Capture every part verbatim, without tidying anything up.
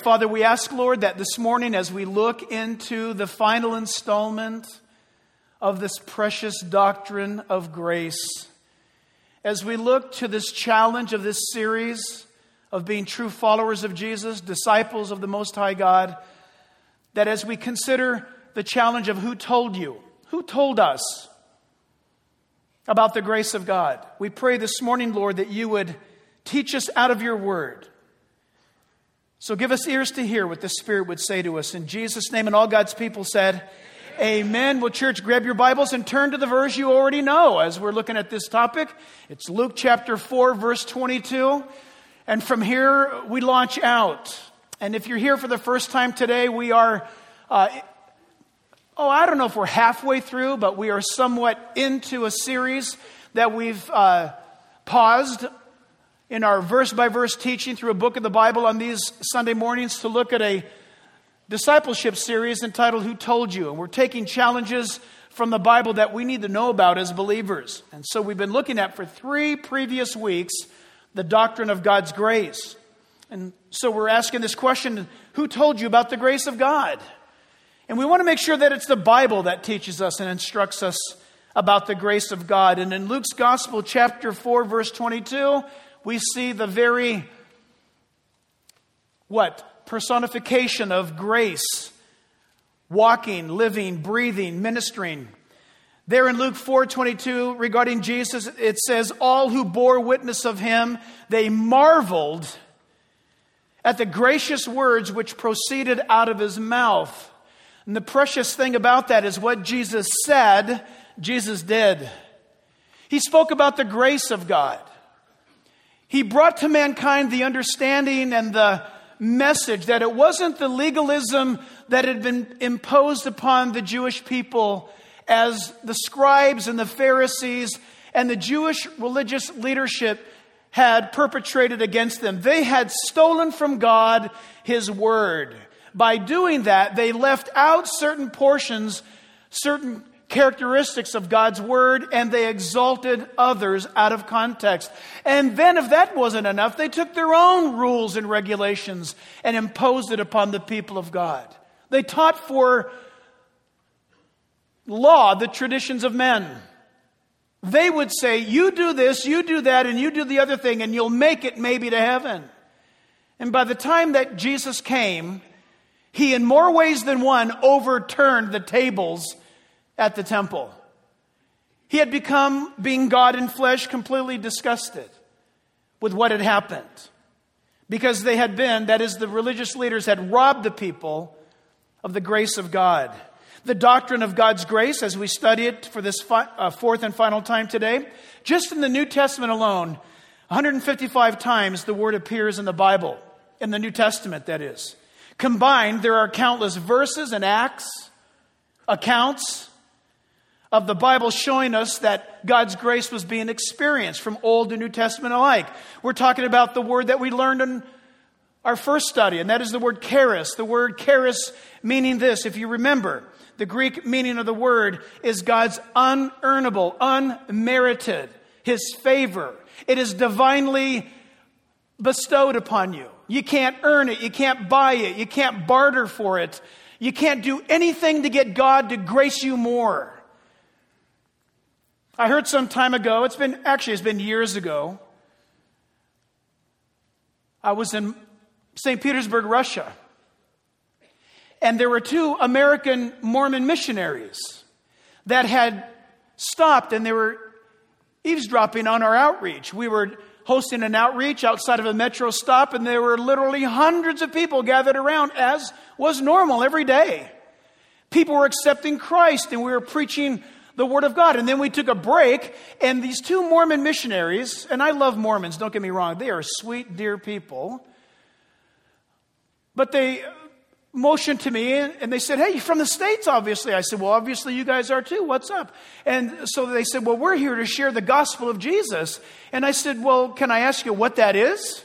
Father, we ask, Lord, that this morning as we look into the final installment of this precious doctrine of grace, as we look to this challenge of this series of being true followers of Jesus, disciples of the Most High God, that as we consider the challenge of who told you, who told us about the grace of God, we pray this morning, Lord, that you would teach us out of your word. So give us ears to hear what the Spirit would say to us. In Jesus' name, and all God's people said, amen. Well, church, grab your Bibles and turn to the verse you already know as we're looking at this topic. It's Luke chapter four, verse twenty-two. And from here, we launch out. And if you're here for the first time today, we are, uh, oh, I don't know if we're halfway through, but we are somewhat into a series that we've uh, paused in our verse-by-verse teaching through a book of the Bible on these Sunday mornings to look at a discipleship series entitled Who Told You? And we're taking challenges from the Bible that we need to know about as believers. And so we've been looking at for three previous weeks the doctrine of God's grace. And so we're asking this question, who told you about the grace of God? And we want to make sure that it's the Bible that teaches us and instructs us about the grace of God. And in Luke's Gospel, chapter four, verse twenty-two, we see the very, what? Personification of grace. Walking, living, breathing, ministering. There in Luke four twenty-two, regarding Jesus, it says, all who bore witness of him, they marveled at the gracious words which proceeded out of his mouth. And the precious thing about that is what Jesus said, Jesus did. He spoke about the grace of God. He brought to mankind the understanding and the message that it wasn't the legalism that had been imposed upon the Jewish people as the scribes and the Pharisees and the Jewish religious leadership had perpetrated against them. They had stolen from God His word. By doing that, they left out certain portions, certain characteristics of God's word, and they exalted others out of context. And then if that wasn't enough, they took their own rules and regulations and imposed it upon the people of God. They taught for law the traditions of men. They would say, you do this, you do that, and you do the other thing, and you'll make it maybe to heaven. And by the time that Jesus came, He in more ways than one overturned the tables at the temple. He had become, being God in flesh, completely disgusted with what had happened. Because they had been, that is, the religious leaders had robbed the people of the grace of God. The doctrine of God's grace, as we study it for this fi- uh, fourth and final time today, just in the New Testament alone, one hundred fifty-five times the word appears in the Bible, in the New Testament, that is. Combined, there are countless verses and acts, accounts of the Bible showing us that God's grace was being experienced from Old and New Testament alike. We're talking about the word that we learned in our first study, and that is the word charis. The word charis meaning this, if you remember, the Greek meaning of the word is God's unearnable, unmerited, His favor. It is divinely bestowed upon you. You can't earn it. You can't buy it. You can't barter for it. You can't do anything to get God to grace you more. I heard some time ago, it's been, actually it's been years ago, I was in Saint Petersburg, Russia, and there were two American Mormon missionaries that had stopped and they were eavesdropping on our outreach. We were hosting an outreach outside of a metro stop, and there were literally hundreds of people gathered around, as was normal every day. People were accepting Christ, and we were preaching the Word of God. And then we took a break, and these two Mormon missionaries, and I love Mormons, don't get me wrong, they are sweet, dear people, but they motioned to me, and they said, hey, you're from the States, obviously. I said, well, obviously you guys are too. What's up? And so they said, well, we're here to share the gospel of Jesus. And I said, well, can I ask you what that is?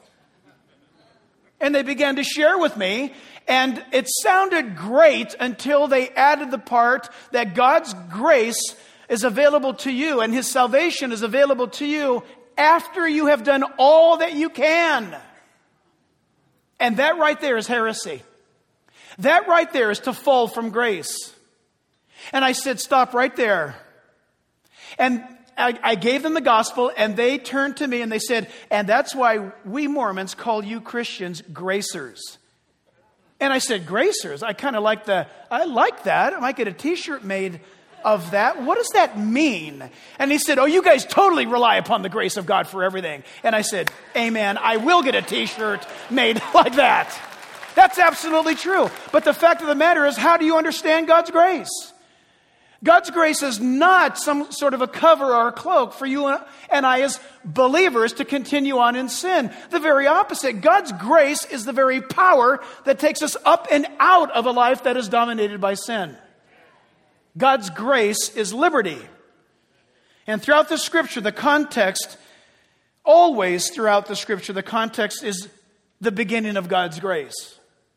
And they began to share with me, and it sounded great until they added the part that God's grace is available to you and His salvation is available to you after you have done all that you can. And that right there is heresy. That right there is to fall from grace. And I said, stop right there. And I, I gave them the gospel, and they turned to me and they said, and that's why we Mormons call you Christians gracers. And I said, gracers? I kind of like the, I like that. I might get a t-shirt made of that. What does that mean? And he said, oh, you guys totally rely upon the grace of God for everything. And I said, amen. I will get a t-shirt made like that. That's absolutely true. But the fact of the matter is, how do you understand God's grace? God's grace is not some sort of a cover or a cloak for you and I as believers to continue on in sin. The very opposite. God's grace is the very power that takes us up and out of a life that is dominated by sin. God's grace is liberty. And throughout the Scripture, the context, always throughout the Scripture, the context is the beginning of God's grace.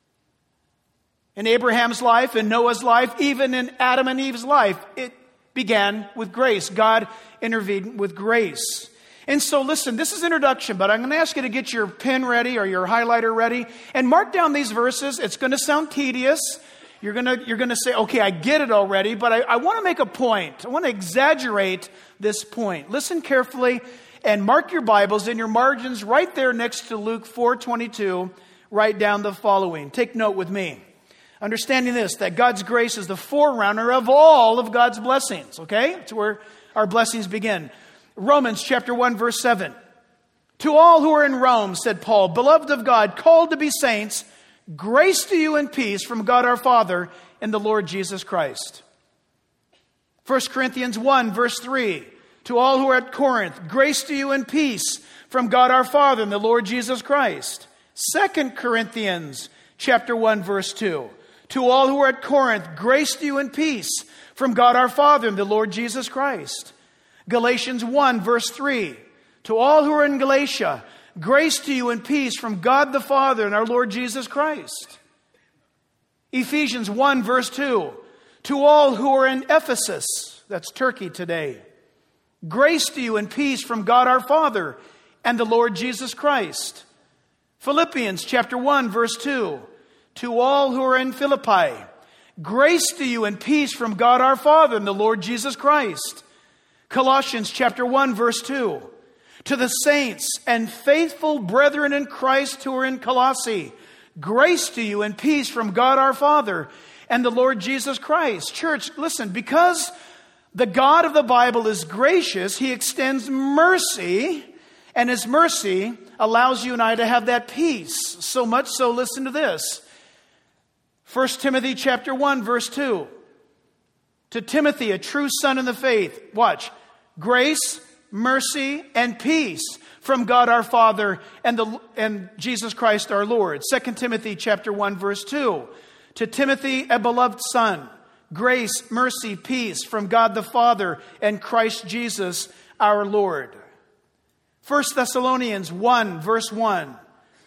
In Abraham's life, in Noah's life, even in Adam and Eve's life, it began with grace. God intervened with grace. And so listen, this is introduction, but I'm going to ask you to get your pen ready or your highlighter ready and mark down these verses. It's going to sound tedious. You're going to, you're going to say, okay, I get it already, but I, I want to make a point. I want to exaggerate this point. Listen carefully and mark your Bibles in your margins right there next to Luke four twenty-two. Write down the following. Take note with me. Understanding this, that God's grace is the forerunner of all of God's blessings. Okay? That's where our blessings begin. Romans chapter one, verse seven. To all who are in Rome, said Paul, beloved of God, called to be saints, grace to you and peace from God our Father and the Lord Jesus Christ. First Corinthians one, verse three. To all who are at Corinth, grace to you and peace from God our Father and the Lord Jesus Christ. Second Corinthians chapter one, verse two. To all who are at Corinth, grace to you and peace from God our Father and the Lord Jesus Christ. Galatians one, verse three. To all who are in Galatia, grace to you and peace from God the Father and our Lord Jesus Christ. Ephesians one, verse two. To all who are in Ephesus, that's Turkey today, grace to you and peace from God our Father and the Lord Jesus Christ. Philippians chapter one, verse two. To all who are in Philippi, grace to you and peace from God our Father and the Lord Jesus Christ. Colossians chapter one, verse two. To the saints and faithful brethren in Christ who are in Colossae, grace to you and peace from God our Father and the Lord Jesus Christ. Church, listen, because the God of the Bible is gracious, He extends mercy, and His mercy allows you and I to have that peace. So much so, listen to this. First Timothy chapter one, verse two. To Timothy, a true son in the faith, watch, grace, mercy, and peace from God our Father and the and Jesus Christ our Lord. Second Timothy chapter one, verse two. To Timothy, a beloved son, grace, mercy, peace from God the Father and Christ Jesus our Lord. First Thessalonians one, verse one.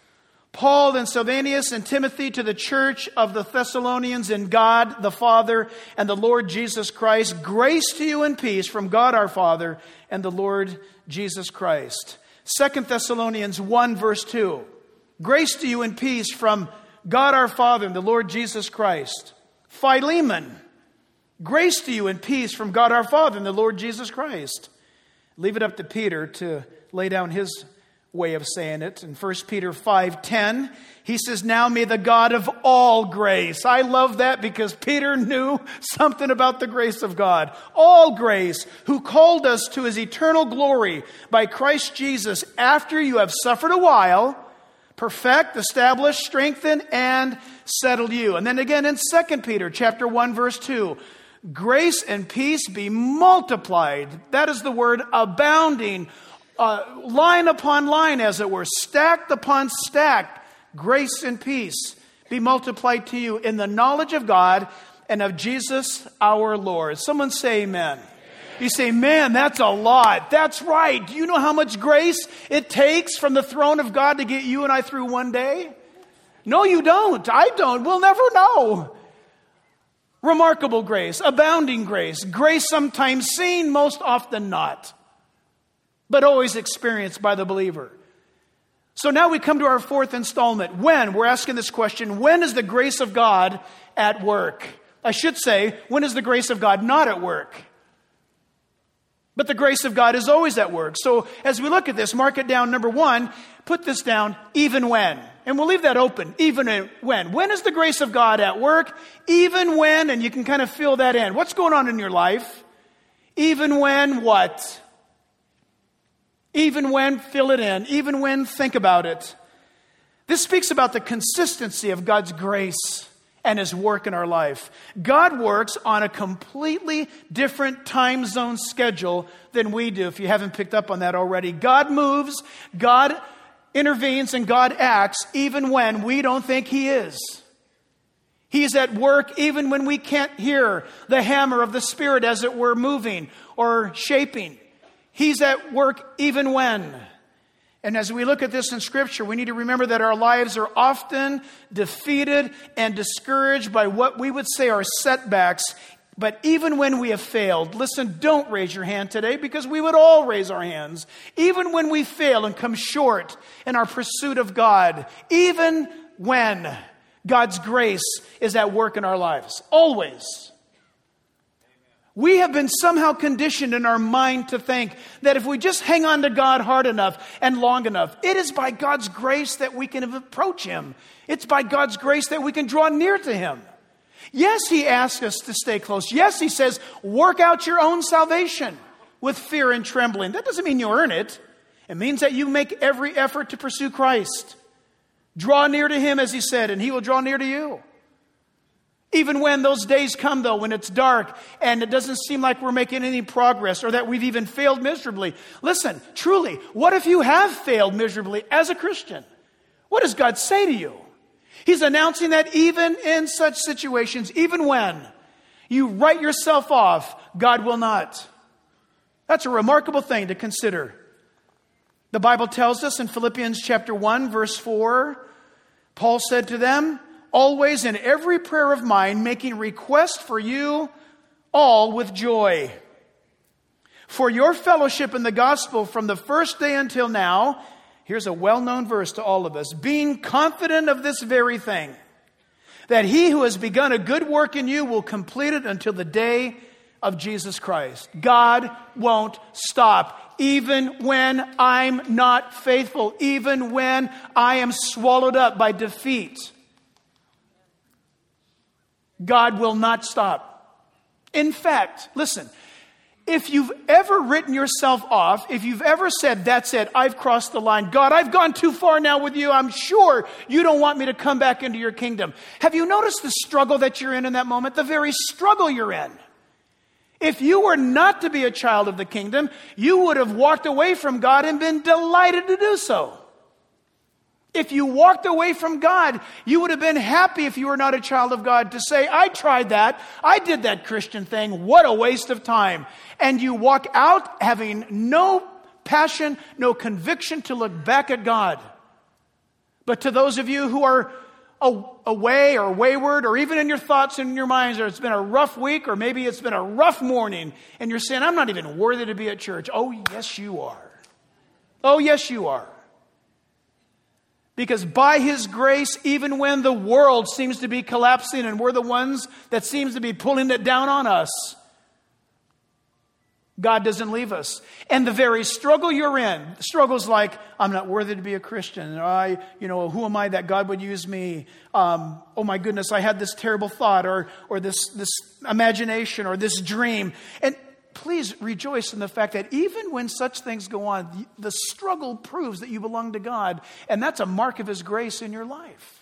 Paul and Silvanus and Timothy to the church of the Thessalonians in God the Father and the Lord Jesus Christ. Grace to you and peace from God our Father and the Lord Jesus Christ. Second Thessalonians one, verse two. Grace to you and peace from God our Father and the Lord Jesus Christ. Philemon. Grace to you and peace from God our Father and the Lord Jesus Christ. Leave it up to Peter to lay down his way of saying it. In First Peter five ten, he says, now may the God of all grace. I love that because Peter knew something about the grace of God. All grace, who called us to His eternal glory by Christ Jesus, after you have suffered a while, perfect, establish, strengthen, and settle you. And then again in Second Peter chapter one, verse two, grace and peace be multiplied. That is the word abounding. Uh, line upon line, as it were, stacked upon stacked, grace and peace be multiplied to you in the knowledge of God and of Jesus our Lord. Someone say amen. Amen. You say, man, that's a lot. That's right. Do you know how much grace it takes from the throne of God to get you and I through one day? No, you don't. I don't. We'll never know. Remarkable grace, abounding grace, grace sometimes seen, most often not, but always experienced by the believer. So now we come to our fourth installment. When? We're asking this question, when is the grace of God at work? I should say, when is the grace of God not at work? But the grace of God is always at work. So as we look at this, mark it down. Number one, put this down, even when. And we'll leave that open, even when. When is the grace of God at work? Even when, and you can kind of fill that in. What's going on in your life? Even when what? Even when, fill it in. Even when, think about it. This speaks about the consistency of God's grace and His work in our life. God works on a completely different time zone schedule than we do, if you haven't picked up on that already. God moves, God intervenes, and God acts even when we don't think He is. He's at work even when we can't hear the hammer of the Spirit, as it were, moving or shaping. He's at work even when. And as we look at this in Scripture, we need to remember that our lives are often defeated and discouraged by what we would say are setbacks. But even when we have failed, listen, don't raise your hand today, because we would all raise our hands. Even when we fail and come short in our pursuit of God, even when God's grace is at work in our lives, always. We have been somehow conditioned in our mind to think that if we just hang on to God hard enough and long enough, it is by God's grace that we can approach Him. It's by God's grace that we can draw near to Him. Yes, He asks us to stay close. Yes, He says, work out your own salvation with fear and trembling. That doesn't mean you earn it. It means that you make every effort to pursue Christ. Draw near to Him, as He said, and He will draw near to you. Even when those days come, though, when it's dark and it doesn't seem like we're making any progress or that we've even failed miserably. Listen, truly, what if you have failed miserably as a Christian? What does God say to you? He's announcing that even in such situations, even when you write yourself off, God will not. That's a remarkable thing to consider. The Bible tells us in Philippians chapter one, verse four, Paul said to them, always in every prayer of mine, making request for you all with joy. For your fellowship in the gospel from the first day until now, here's a well-known verse to all of us, being confident of this very thing, that He who has begun a good work in you will complete it until the day of Jesus Christ. God won't stop, even when I'm not faithful, even when I am swallowed up by defeat. God will not stop. In fact, listen, if you've ever written yourself off, if you've ever said, that's it, I've crossed the line. God, I've gone too far now with you. I'm sure you don't want me to come back into your kingdom. Have you noticed the struggle that you're in in that moment? The very struggle you're in. If you were not to be a child of the kingdom, you would have walked away from God and been delighted to do so. If you walked away from God, you would have been happy, if you were not a child of God, to say, I tried that. I did that Christian thing. What a waste of time. And you walk out having no passion, no conviction to look back at God. But to those of you who are away or wayward, or even in your thoughts and in your minds, or it's been a rough week, or maybe it's been a rough morning, and you're saying, I'm not even worthy to be at church. Oh, yes, you are. Oh, yes, you are. Because by His grace, even when the world seems to be collapsing and we're the ones that seems to be pulling it down on us, God doesn't leave us. And the very struggle you're in, struggles like, I'm not worthy to be a Christian. Or I, you know, who am I that God would use me? Um, oh my goodness, I had this terrible thought, or or this this imagination, or this dream. And please rejoice in the fact that even when such things go on, the struggle proves that you belong to God. And that's a mark of His grace in your life.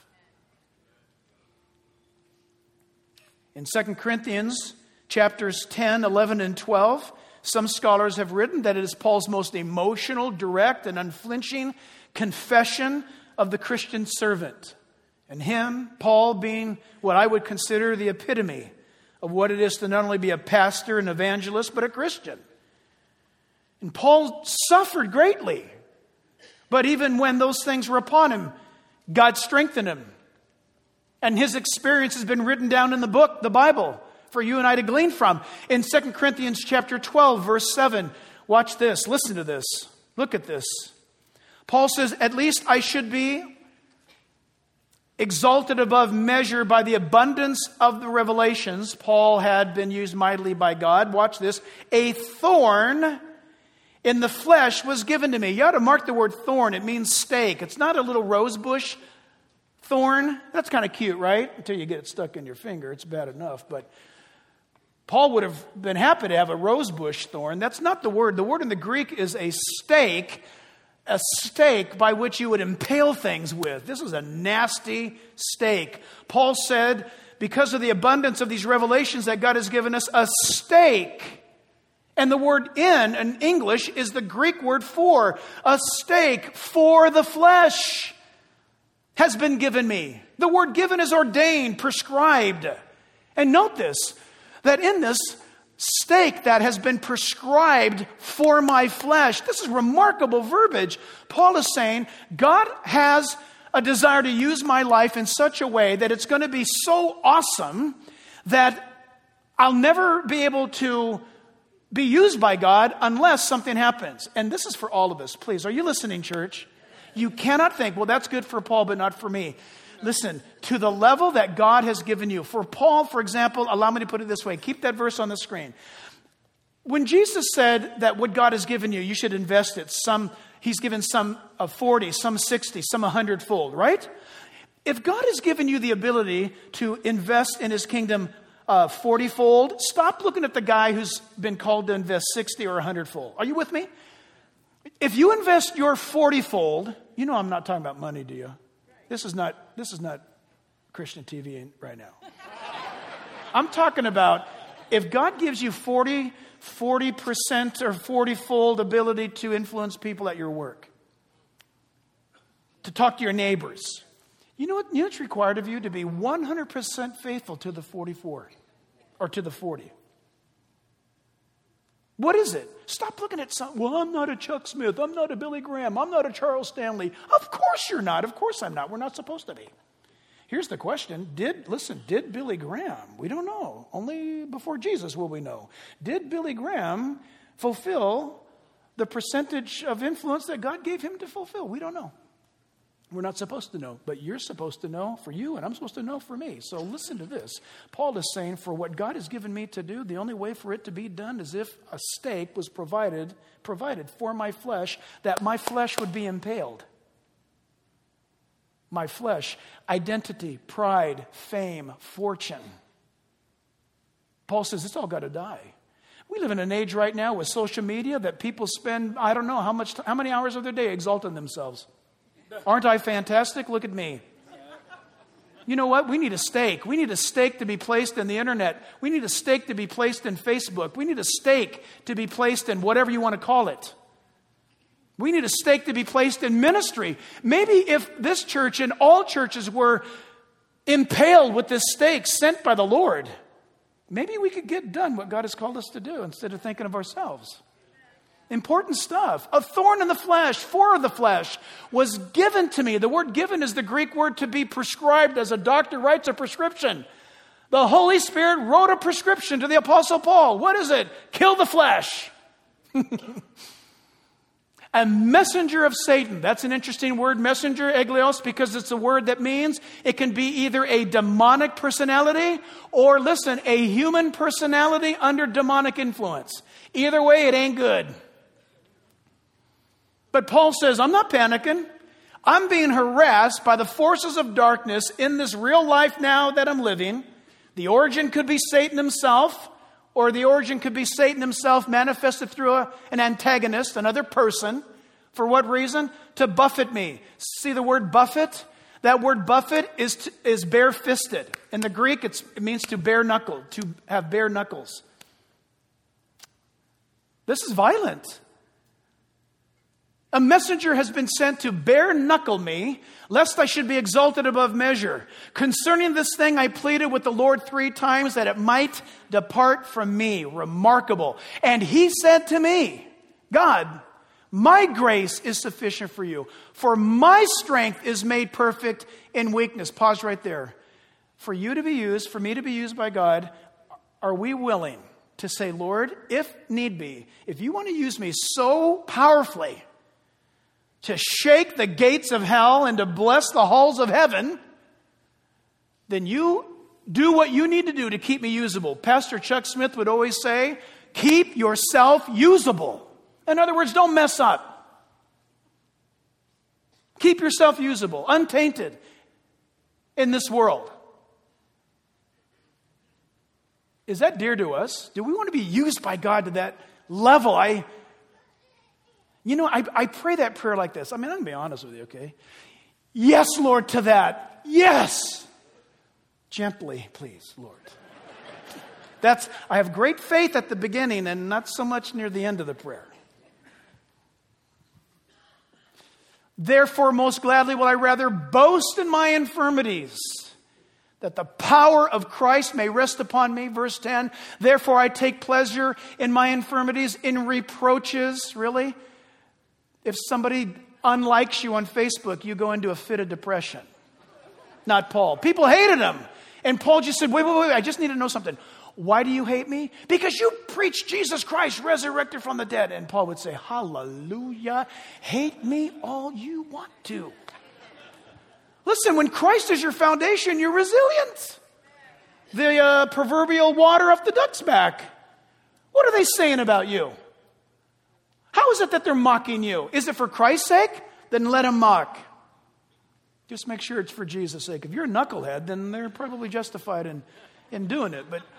In Second Corinthians chapters ten, eleven, and twelve, some scholars have written that it is Paul's most emotional, direct, and unflinching confession of the Christian servant. And him, Paul, being what I would consider the epitome of what it is to not only be a pastor and evangelist, but a Christian. And Paul suffered greatly. But even when those things were upon him, God strengthened him. And his experience has been written down in the book, the Bible, for you and I to glean from. In Second Corinthians chapter twelve, verse seven, watch this, listen to this, look at this. Paul says, at least I should be exalted above measure by the abundance of the revelations. Paul had been used mightily by God. Watch this. A thorn in the flesh was given to me. You ought to mark the word thorn. It means stake. It's not a little rose bush thorn. That's kind of cute, right? Until you get it stuck in your finger. It's bad enough. But Paul would have been happy to have a rose bush thorn. That's not the word. The word in the Greek is a stake. A stake by which you would impale things with. This is a nasty stake. Paul said, because of the abundance of these revelations that God has given us, a stake. And the word in, in English, is the Greek word for. A stake for the flesh has been given me. The word given is ordained, prescribed. And note this, that in this stake that has been prescribed for my flesh. This is remarkable verbiage. Paul is saying, God has a desire to use my life in such a way that it's going to be so awesome that I'll never be able to be used by God unless something happens. And this is for all of us. Please, are you listening, church? You cannot think, well, that's good for Paul, but not for me. Listen, to the level that God has given you. For Paul, for example, allow me to put it this way. Keep that verse on the screen. When Jesus said that what God has given you, you should invest it. Some, he's given some of forty, some sixty, some a hundredfold, right? If God has given you the ability to invest in his kingdom uh, forty-fold, stop looking at the guy who's been called to invest sixty or a hundredfold. Are you with me? If you invest your forty-fold, you know I'm not talking about money, do you? This is not this is not Christian T V right now. I'm talking about if God gives you forty, forty percent or forty-fold ability to influence people at your work, to talk to your neighbors. You know what? You know what's required of you? To be one hundred percent faithful to the forty-four or to the forty. What is it? Stop looking at some, well, I'm not a Chuck Smith. I'm not a Billy Graham. I'm not a Charles Stanley. Of course you're not. Of course I'm not. We're not supposed to be. Here's the question. Did, listen, did Billy Graham, we don't know. Only before Jesus will we know. Did Billy Graham fulfill the percentage of influence that God gave him to fulfill? We don't know. We're not supposed to know, but you're supposed to know for you, and I'm supposed to know for me. So listen to this. Paul is saying, for what God has given me to do, the only way for it to be done is if a stake was provided, provided for my flesh, that my flesh would be impaled. My flesh, identity, pride, fame, fortune. Paul says it's all got to die. We live in an age right now with social media that people spend, I don't know, how much, how many hours of their day exalting themselves. Aren't I fantastic? Look at me. You know what? We need a stake. We need a stake to be placed in the internet. We need a stake to be placed in Facebook. We need a stake to be placed in whatever you want to call it. We need a stake to be placed in ministry. Maybe if this church and all churches were impaled with this stake sent by the Lord, maybe we could get done what God has called us to do instead of thinking of ourselves. Important stuff. A thorn in the flesh, for the flesh, was given to me. The word given is the Greek word to be prescribed, as a doctor writes a prescription. The Holy Spirit wrote a prescription to the Apostle Paul. What is it? Kill the flesh. A messenger of Satan. That's an interesting word, messenger, eglios, because it's a word that means it can be either a demonic personality or, listen, a human personality under demonic influence. Either way, it ain't good. But Paul says, I'm not panicking. I'm being harassed by the forces of darkness in this real life now that I'm living. The origin could be Satan himself, or the origin could be Satan himself manifested through a, an antagonist, another person. For what reason? To buffet me. See the word buffet? That word buffet is to, is bare-fisted. In the Greek, it's, it means to bare knuckle, to have bare knuckles. This is violent. A messenger has been sent to bare knuckle me, lest I should be exalted above measure. Concerning this thing, I pleaded with the Lord three times that it might depart from me. Remarkable. And he said to me, God, my grace is sufficient for you, for my strength is made perfect in weakness. Pause right there. For you to be used, for me to be used by God, are we willing to say, Lord, if need be, if you want to use me so powerfully, to shake the gates of hell and to bless the halls of heaven, then you do what you need to do to keep me usable. Pastor Chuck Smith would always say, keep yourself usable. In other words, don't mess up. Keep yourself usable, untainted in this world. Is that dear to us? Do we want to be used by God to that level? I, you know, I, I pray that prayer like this. I mean, I'm going to be honest with you, okay? Yes, Lord, to that. Yes. Gently, please, Lord. That's, I have great faith at the beginning and not so much near the end of the prayer. Therefore, most gladly will I rather boast in my infirmities, that the power of Christ may rest upon me. Verse ten, therefore I take pleasure in my infirmities, in reproaches. Really? If somebody unlikes you on Facebook, you go into a fit of depression. Not Paul. People hated him. And Paul just said, wait, wait, wait, I just need to know something. Why do you hate me? Because you preach Jesus Christ resurrected from the dead. And Paul would say, hallelujah, hate me all you want to. Listen, when Christ is your foundation, you're resilient. The uh, proverbial water off the duck's back. What are they saying about you? How is it that they're mocking you? Is it for Christ's sake? Then let them mock. Just make sure it's for Jesus' sake. If you're a knucklehead, then they're probably justified in, in doing it. But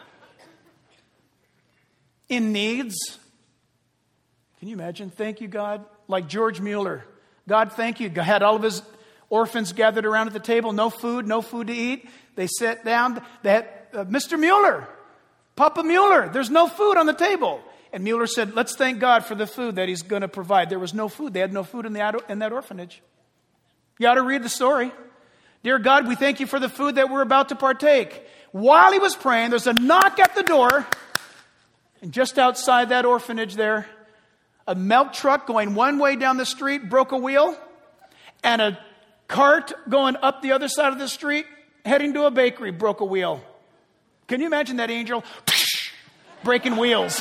in needs, can you imagine? Thank you, God. Like George Mueller. God, thank you. God had all of his orphans gathered around at the table. No food, no food to eat. They sat down. They had, uh, Mister Mueller, Papa Mueller, there's no food on the table. And Mueller said, let's thank God for the food that he's going to provide. There was no food. They had no food in, the, in that orphanage. You ought to read the story. Dear God, we thank you for the food that we're about to partake. While he was praying, there's a knock at the door. And just outside that orphanage there, a milk truck going one way down the street broke a wheel. And a cart going up the other side of the street, heading to a bakery, broke a wheel. Can you imagine that angel breaking wheels?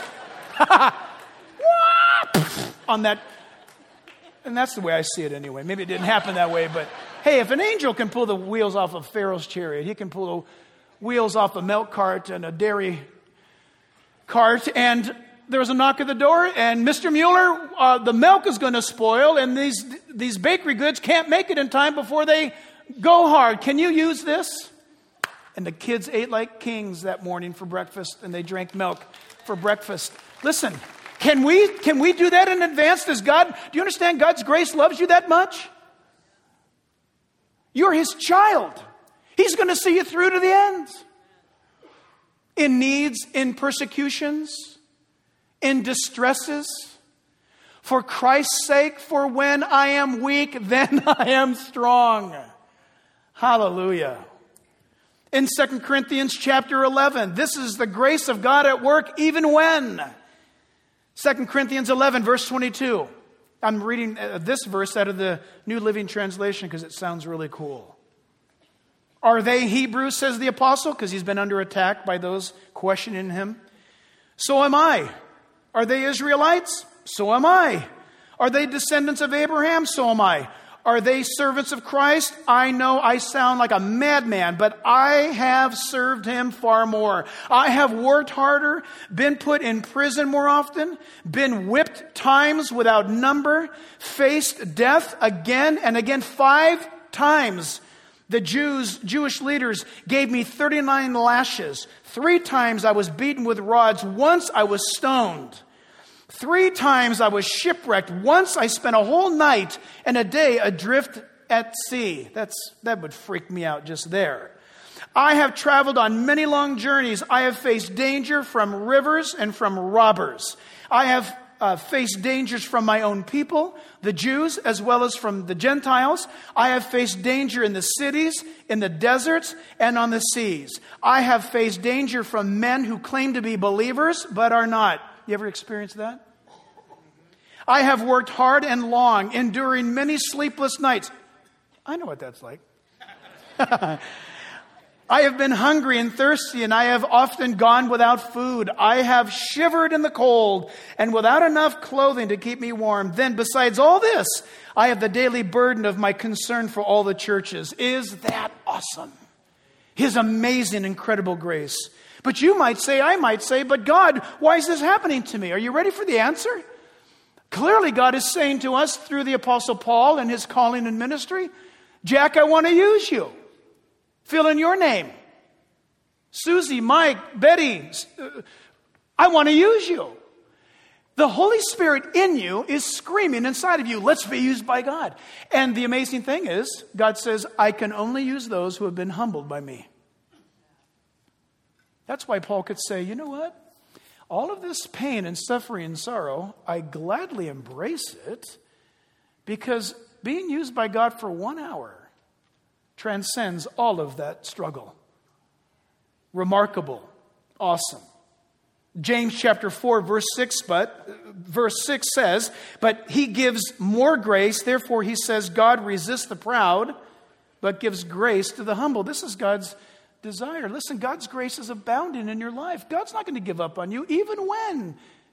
On that. And that's the way I see it anyway. Maybe it didn't happen that way, but hey, if an angel can pull the wheels off of Pharaoh's chariot, he can pull the wheels off a milk cart and a dairy cart. And there was a knock at the door, and Mister Mueller, uh, the milk is going to spoil, and these these bakery goods can't make it in time before they go hard. Can you use this? And the kids ate like kings that morning for breakfast, and they drank milk for breakfast. Listen, can we can we do that in advance? Does God, do you understand God's grace loves you that much? You're his child. He's going to see you through to the end. In needs, in persecutions, in distresses, for Christ's sake, for when I am weak, then I am strong. Hallelujah. In Second Corinthians chapter eleven, this is the grace of God at work even when. Second Corinthians eleven, verse twenty-two. I'm reading this verse out of the New Living Translation because it sounds really cool. Are they Hebrews, says the apostle, because he's been under attack by those questioning him. So am I. Are they Israelites? So am I. Are they descendants of Abraham? So am I. Are they servants of Christ? I know I sound like a madman, but I have served him far more. I have worked harder, been put in prison more often, been whipped times without number, faced death again and again. Five times the Jews, Jewish leaders gave me thirty-nine lashes. Three times I was beaten with rods. Once I was stoned. Three times I was shipwrecked. Once I spent a whole night and a day adrift at sea. That's, that would freak me out just there. I have traveled on many long journeys. I have faced danger from rivers and from robbers. I have uh, faced dangers from my own people, the Jews, as well as from the Gentiles. I have faced danger in the cities, in the deserts, and on the seas. I have faced danger from men who claim to be believers but are not. You ever experienced that? I have worked hard and long, enduring many sleepless nights. I know what that's like. I have been hungry and thirsty, and I have often gone without food. I have shivered in the cold and without enough clothing to keep me warm. Then besides all this, I have the daily burden of my concern for all the churches. Is that awesome? His amazing, incredible grace. But you might say, I might say, but God, why is this happening to me? Are you ready for the answer? Clearly, God is saying to us through the Apostle Paul and his calling and ministry, Jack, I want to use you. Fill in your name. Susie, Mike, Betty, I want to use you. The Holy Spirit in you is screaming inside of you, let's be used by God. And the amazing thing is, God says, I can only use those who have been humbled by me. That's why Paul could say, you know what? All of this pain and suffering and sorrow, I gladly embrace it because being used by God for one hour transcends all of that struggle. Remarkable. Awesome. James chapter four, verse six, but verse six says, but he gives more grace. Therefore, he says, God resists the proud, but gives grace to the humble. This is God's desire. Listen, God's grace is abounding in your life. God's not going to give up on you, even when.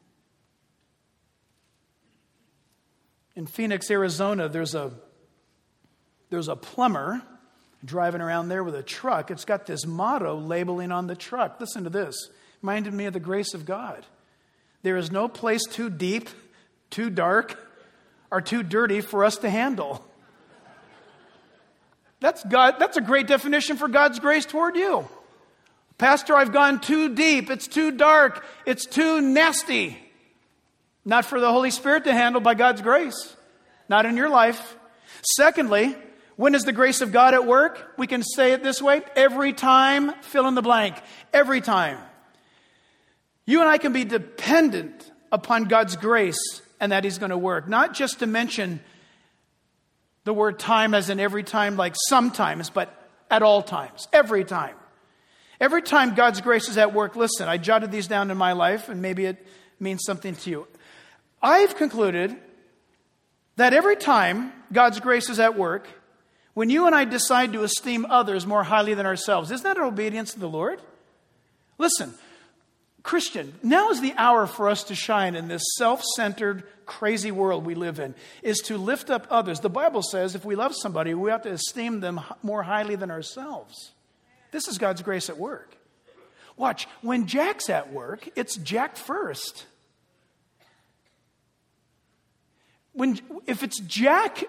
In Phoenix, Arizona, there's a there's a plumber driving around there with a truck. It's got this motto labeling on the truck. Listen to this. Reminded me of the grace of God. There is no place too deep, too dark, or too dirty for us to handle. That's God. That's a great definition for God's grace toward you. Pastor, I've gone too deep. It's too dark. It's too nasty. Not for the Holy Spirit to handle by God's grace. Not in your life. Secondly, when is the grace of God at work? We can say it this way. Every time, fill in the blank. Every time. You and I can be dependent upon God's grace and that He's going to work. Not just to mention the word time as in every time, like sometimes, but at all times. Every time. Every time God's grace is at work. Listen, I jotted these down in my life and maybe it means something to you. I've concluded that every time God's grace is at work, when you and I decide to esteem others more highly than ourselves, isn't that an obedience to the Lord? Listen, Christian, now is the hour for us to shine in this self-centered, crazy world we live in, is to lift up others. The Bible says if we love somebody, we have to esteem them more highly than ourselves. This is God's grace at work. Watch, when Jack's at work, it's Jack first. When, if it's Jack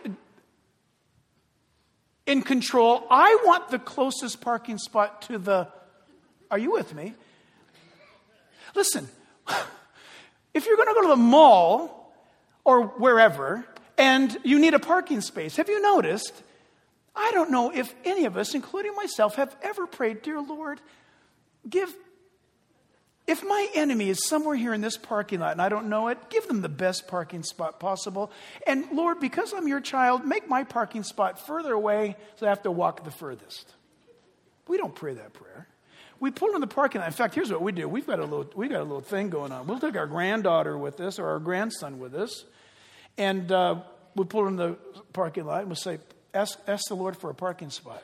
in control, I want the closest parking spot to the... Are you with me? Listen, if you're going to go to the mall or wherever and you need a parking space, have you noticed, I don't know if any of us, including myself, have ever prayed, dear Lord, give, if my enemy is somewhere here in this parking lot and I don't know it, give them the best parking spot possible. And Lord, because I'm your child, make my parking spot further away so I have to walk the furthest. We don't pray that prayer. We pull in the parking lot. In fact, here's what we do. We've got a little, we got a little thing going on. We'll take our granddaughter with us or our grandson with us, and uh, we pull in the parking lot and we'll say, ask, ask the Lord for a parking spot.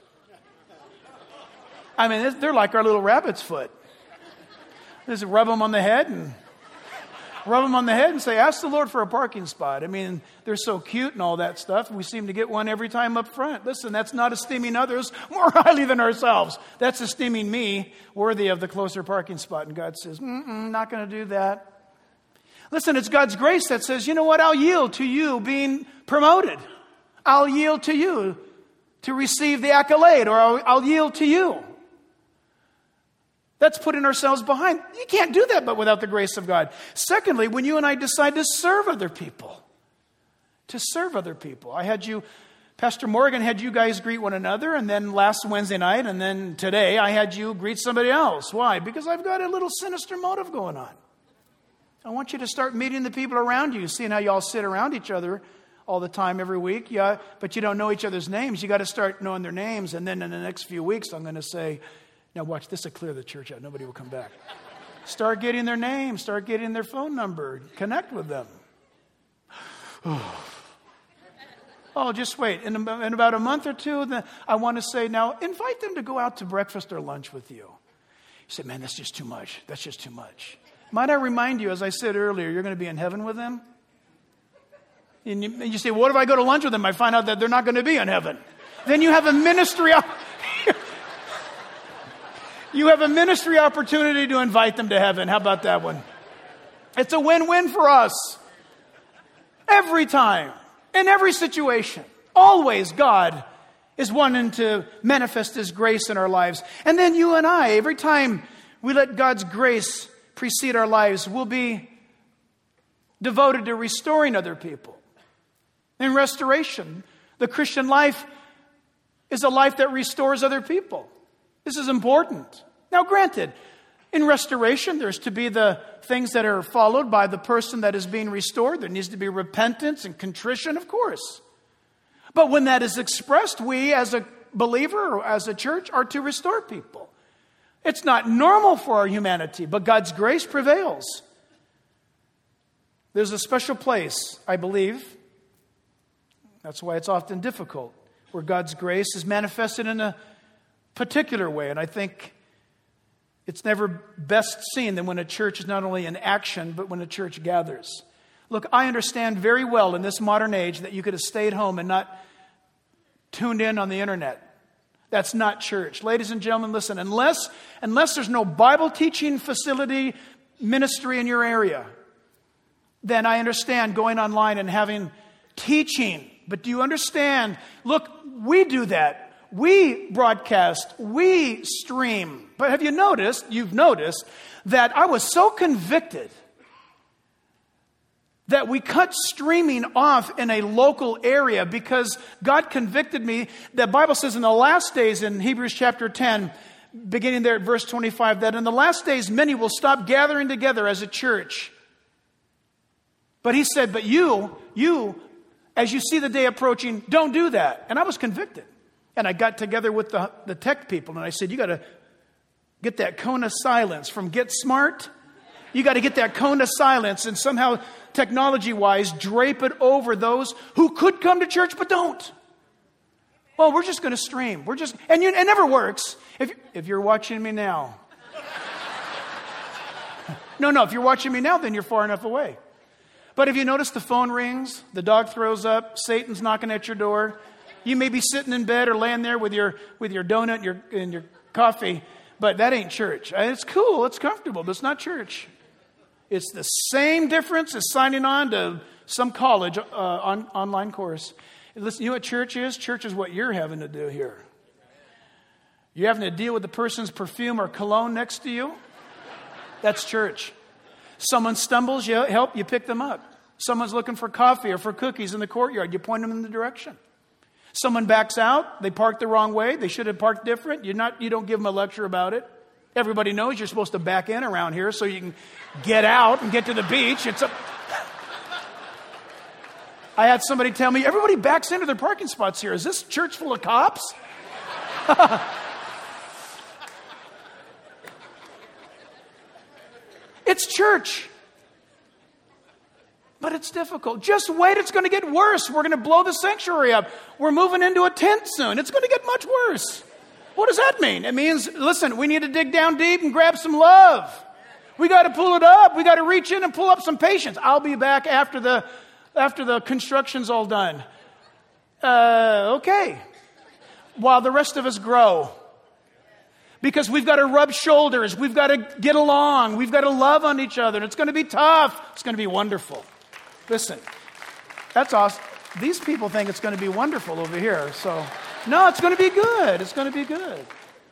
I mean, they're like our little rabbit's foot. Just rub them on the head and rub them on the head and say, ask the Lord for a parking spot. I mean, they're so cute and all that stuff. We seem to get one every time up front. Listen, that's not esteeming others more highly than ourselves. That's esteeming me worthy of the closer parking spot. And God says, mm-mm, not going to do that. Listen, it's God's grace that says, you know what? I'll yield to you being promoted. I'll yield to you to receive the accolade, or I'll, I'll yield to you. That's putting ourselves behind. You can't do that but without the grace of God. Secondly, when you and I decide to serve other people. To serve other people. I had you, Pastor Morgan had you guys greet one another, and then last Wednesday night, and then today, I had you greet somebody else. Why? Because I've got a little sinister motive going on. I want you to start meeting the people around you, seeing how you all sit around each other all the time every week, yeah, but you don't know each other's names. You got to start knowing their names, and then in the next few weeks, I'm going to say, now watch, this will clear the church out. Nobody will come back. Start getting their name. Start getting their phone number. Connect with them. Oh, just wait. In, in about a month or two, then I want to say, now, invite them to go out to breakfast or lunch with you. You say, man, that's just too much. That's just too much. Might I remind you, as I said earlier, you're going to be in heaven with them? And you, and you say, well, what if I go to lunch with them? I find out that they're not going to be in heaven. Then you have a ministry op- You have a ministry opportunity to invite them to heaven. How about that one? It's a win-win for us. Every time. In every situation, always God is wanting to manifest His grace in our lives. And then you and I, every time we let God's grace precede our lives, we'll be devoted to restoring other people. In restoration, the Christian life is a life that restores other people. This is important. Now, granted, in restoration, there's to be the things that are followed by the person that is being restored. There needs to be repentance and contrition, of course. But when that is expressed, we as a believer or as a church are to restore people. It's not normal for our humanity, but God's grace prevails. There's a special place, I believe. That's why it's often difficult, where God's grace is manifested in a particular way. And I think it's never best seen than when a church is not only in action, but when a church gathers. Look, I understand very well in this modern age that you could have stayed home and not tuned in on the internet. That's not church. Ladies and gentlemen, listen, unless, unless there's no Bible teaching facility, ministry in your area, then I understand going online and having teaching. But do you understand? Look, we do that. We broadcast, we stream. But have you noticed, you've noticed, that I was so convicted that we cut streaming off in a local area because God convicted me. The Bible says in the last days in Hebrews chapter ten, beginning there at verse twenty-five, that in the last days many will stop gathering together as a church. But he said, but you, you, as you see the day approaching, don't do that. And I was convicted. And I got together with the, the tech people and I said, you got to get that cone of silence from Get Smart. You got to get that cone of silence and somehow technology-wise drape it over those who could come to church but don't. Well, we're just going to stream. We're just, and you, it never works. If, if you're watching me now. No, no, if you're watching me now, then you're far enough away. But if you notice the phone rings, the dog throws up, Satan's knocking at your door. You may be sitting in bed or laying there with your with your donut and your, and your coffee, but that ain't church. It's cool, it's comfortable, but it's not church. It's the same difference as signing on to some college uh, on, online course. Listen, you know what church is? Church is what you're having to do here. You're having to deal with the person's perfume or cologne next to you. That's church. Someone stumbles, you help, you pick them up. Someone's looking for coffee or for cookies in the courtyard, you point them in the direction. Someone backs out, they park the wrong way, they should have parked different. You're not, you don't give them a lecture about it. Everybody knows you're supposed to back in around here so you can get out and get to the beach. It's a... I had somebody tell me, everybody backs into their parking spots here. Is this church full of cops? It's church. But it's difficult. Just wait, it's going to get worse. We're going to blow the sanctuary up. We're moving into a tent soon. It's going to get much worse. What does that mean? It means, listen, we need to dig down deep and grab some love. We got to pull it up. We got to reach in and pull up some patience. I'll be back after the after the construction's all done. Uh, okay. While the rest of us grow. Because we've got to rub shoulders. We've got to get along. We've got to love on each other. It's going to be tough. It's going to be wonderful. Listen, that's awesome. These people think it's going to be wonderful over here. So, no, it's going to be good. It's going to be good.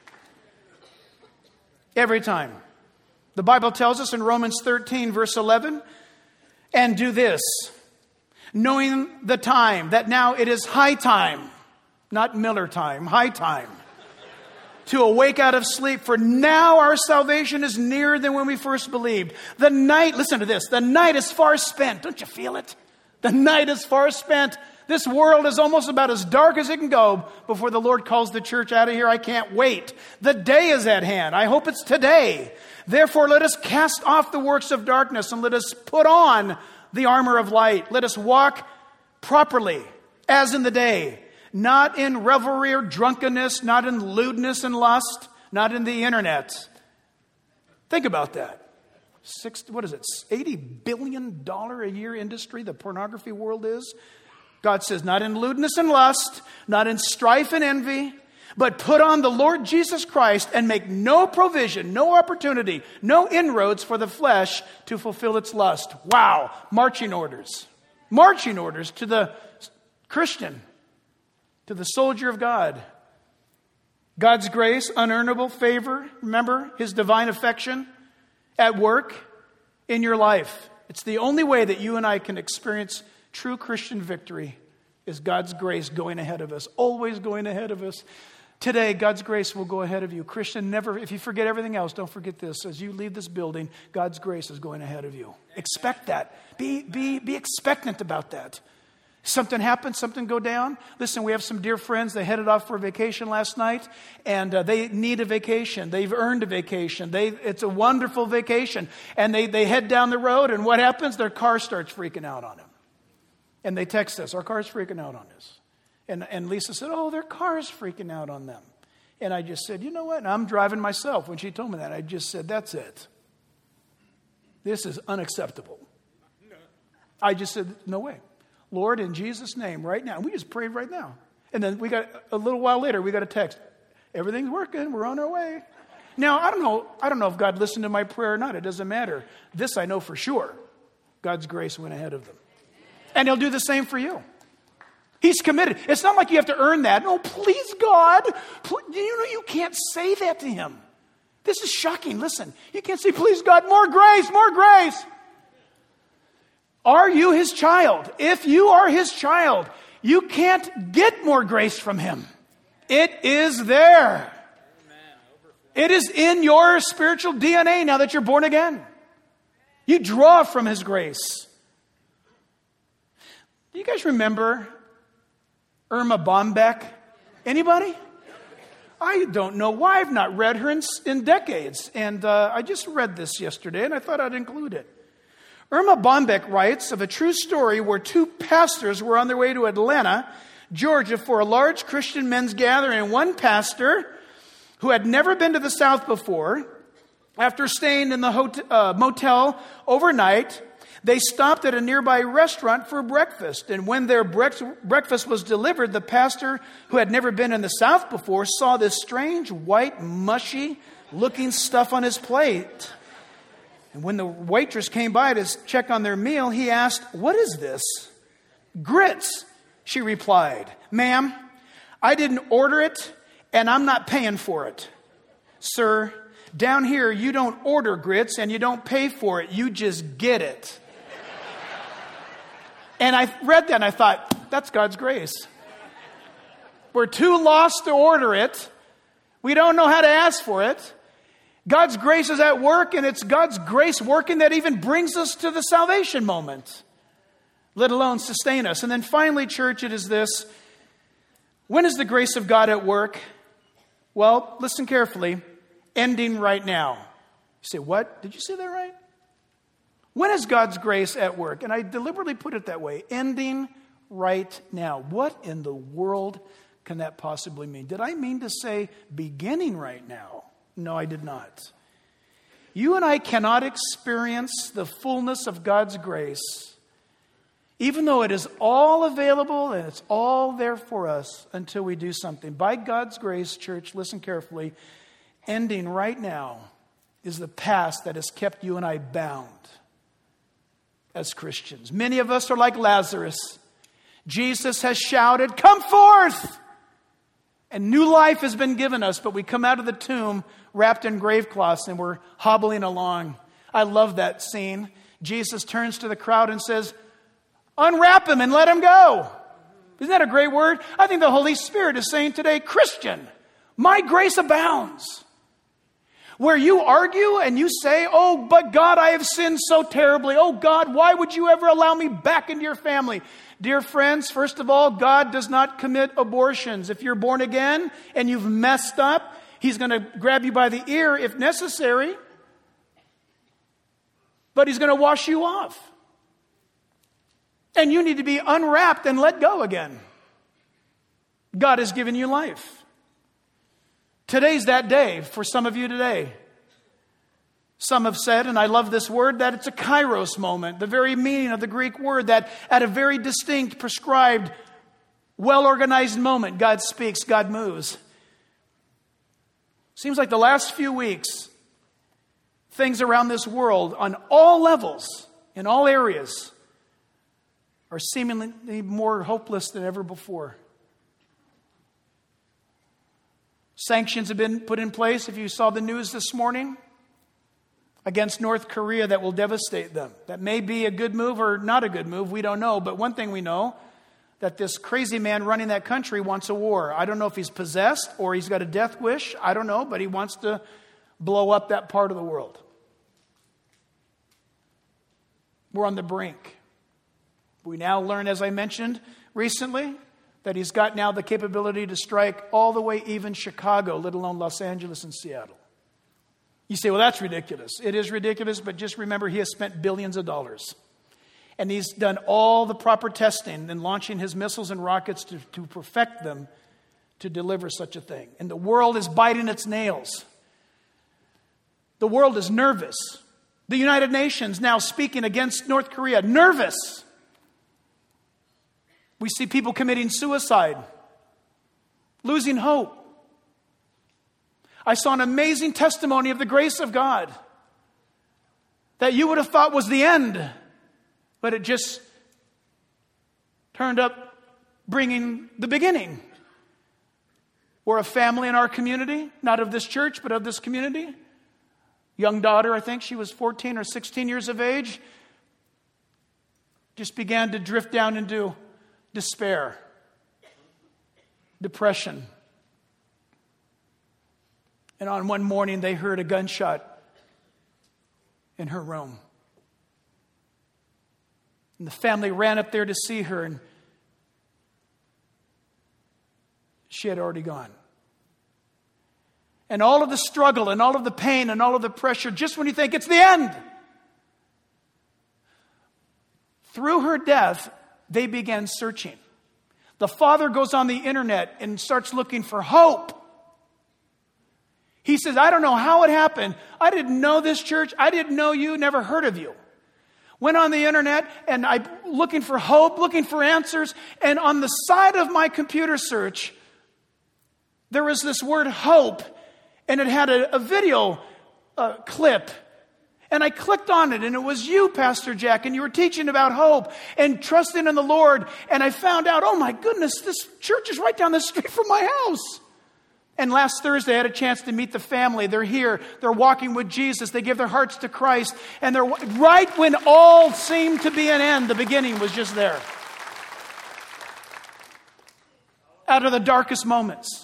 Every time. The Bible tells us in Romans thirteen, verse eleven, and do this, knowing the time, that now it is high time, not Miller time, high time, to awake out of sleep, for now our salvation is nearer than when we first believed. The night, listen to this, the night is far spent. Don't you feel it? The night is far spent. This world is almost about as dark as it can go before the Lord calls the church out of here. I can't wait. The day is at hand. I hope it's today. Therefore, let us cast off the works of darkness and let us put on the armor of light. Let us walk properly as in the day, not in revelry or drunkenness, not in lewdness and lust, not in the internet. Think about that. Six, what is it? eighty billion dollars a year industry the pornography world is. God says, not in lewdness and lust, not in strife and envy, but put on the Lord Jesus Christ and make no provision, no opportunity, no inroads for the flesh to fulfill its lust. Wow. Marching orders. Marching orders to the Christian, to the soldier of God. God's grace, unearnable favor, remember, his divine affection at work in your life. It's the only way that you and I can experience true Christian victory is God's grace going ahead of us, always going ahead of us. Today, God's grace will go ahead of you. Christian, never, if you forget everything else, don't forget this. As you leave this building, God's grace is going ahead of you. Expect that. Be, be, be expectant about that. Something happens, something go down. Listen, we have some dear friends. They headed off for a vacation last night, and uh, they need a vacation. They've earned a vacation. They, it's a wonderful vacation. And they, they head down the road, and what happens? Their car starts freaking out on them. And they text us, our car's freaking out on us. And, and Lisa said, oh, their car's freaking out on them. And I just said, you know what? And I'm driving myself. When she told me that, I just said, that's it. This is unacceptable. I just said, no way. Lord, in Jesus' name, right now. We just prayed right now. And then we got, a little while later, we got a text. Everything's working. We're on our way. Now, I don't know, I don't know if God listened to my prayer or not. It doesn't matter. This I know for sure. God's grace went ahead of them. And he'll do the same for you. He's committed. It's not like you have to earn that. No, please, God. Please, you know, you can't say that to him. This is shocking. Listen, you can't say, please, God, more grace, more grace. Are you his child? If you are his child, you can't get more grace from him. It is there. It is in your spiritual D N A now that you're born again. You draw from his grace. Do you guys remember Irma Bombeck? Anybody? I don't know why I've not read her in, in decades. And uh, I just read this yesterday, and I thought I'd include it. Irma Bombeck writes of a true story where two pastors were on their way to Atlanta, Georgia, for a large Christian men's gathering. And one pastor, who had never been to the South before, after staying in the hotel, uh, motel overnight, they stopped at a nearby restaurant for breakfast. And when their breakfast was delivered, the pastor, who had never been in the South before, saw this strange, white, mushy-looking stuff on his plate. And when the waitress came by to check on their meal, he asked, what is this? Grits, she replied. Ma'am, I didn't order it, and I'm not paying for it. Sir, down here, you don't order grits, and you don't pay for it. You just get it. And I read that and I thought, that's God's grace. We're too lost to order it. We don't know how to ask for it. God's grace is at work, and it's God's grace working that even brings us to the salvation moment, let alone sustain us. And then finally, church, it is this. When is the grace of God at work? Well, listen carefully. Ending right now. You say, what? Did you say that right? When is God's grace at work? And I deliberately put it that way. Ending right now. What in the world can that possibly mean? Did I mean to say beginning right now? No, I did not. You and I cannot experience the fullness of God's grace, even though it is all available and it's all there for us, until we do something. By God's grace, church, listen carefully, ending right now is the past that has kept you and I bound as Christians. Many of us are like Lazarus. Jesus has shouted, come forth! And new life has been given us, but we come out of the tomb wrapped in grave cloths and we're hobbling along. I love that scene. Jesus turns to the crowd and says, unwrap him and let him go. Isn't that a great word? I think the Holy Spirit is saying today, Christian, my grace abounds. Where you argue and you say, oh, but God, I have sinned so terribly. Oh, God, why would you ever allow me back into your family? Dear friends, first of all, God does not commit abortions. If you're born again and you've messed up, he's going to grab you by the ear if necessary. But he's going to wash you off. And you need to be unwrapped and let go again. God has given you life. Today's that day for some of you today. Some have said, and I love this word, that it's a kairos moment, the very meaning of the Greek word, that at a very distinct, prescribed, well-organized moment, God speaks, God moves. Seems like the last few weeks, things around this world on all levels, in all areas, are seemingly more hopeless than ever before. Sanctions have been put in place, if you saw the news this morning, against North Korea that will devastate them. That may be a good move or not a good move, we don't know. But one thing we know, that this crazy man running that country wants a war. I don't know if he's possessed or he's got a death wish. I don't know, but he wants to blow up that part of the world. We're on the brink. We now learn, as I mentioned recently, that he's got now the capability to strike all the way even Chicago, let alone Los Angeles and Seattle. You say, well, that's ridiculous. It is ridiculous, but just remember he has spent billions of dollars. And he's done all the proper testing and launching his missiles and rockets to, to perfect them to deliver such a thing. And the world is biting its nails. The world is nervous. The United Nations now speaking against North Korea, nervous. We see people committing suicide, losing hope. I saw an amazing testimony of the grace of God that you would have thought was the end, but it just turned up bringing the beginning. We're a family in our community, not of this church, but of this community. Young daughter, I think she was fourteen or sixteen years of age, just began to drift down into despair, depression. And on one morning, they heard a gunshot in her room. And the family ran up there to see her, and she had already gone. And all of the struggle and all of the pain and all of the pressure, just when you think it's the end. Through her death, they began searching. The father goes on the internet and starts looking for hope. He says, I don't know how it happened. I didn't know this church. I didn't know you, never heard of you. Went on the internet and I looking for hope, looking for answers. And on the side of my computer search, there was this word hope. And it had a, a video uh, clip. And I clicked on it, and it was you, Pastor Jack, and you were teaching about hope and trusting in the Lord. And I found out, oh my goodness, this church is right down the street from my house. And last Thursday, I had a chance to meet the family. They're here. They're walking with Jesus. They give their hearts to Christ. And they're right when all seemed to be an end, the beginning was just there. Out of the darkest moments.